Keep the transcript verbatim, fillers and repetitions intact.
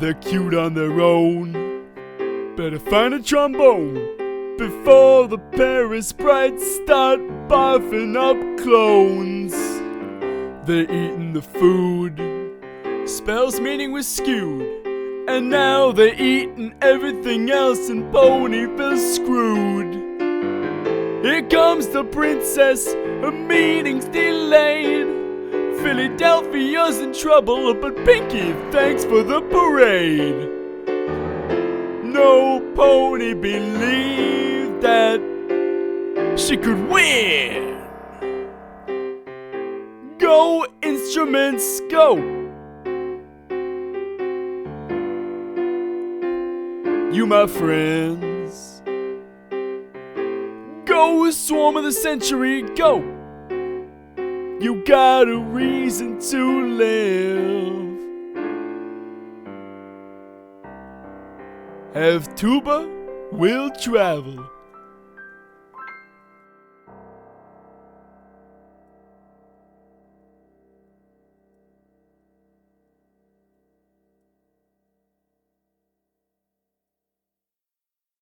they're cute on their own. Better find a trombone before the Paris Sprites start barfing up clones. They're eating the food, spells meaning was skewed, and now they're eating everything else and Ponyville's screwed. Here comes the princess, her meeting's delayed. Philadelphia's in trouble, but Pinky, thanks for the parade. No pony believed that she could win. Go, instruments, go! You, my friends, go, swarm of the century, go! You got a reason to live. Have tuba, will travel.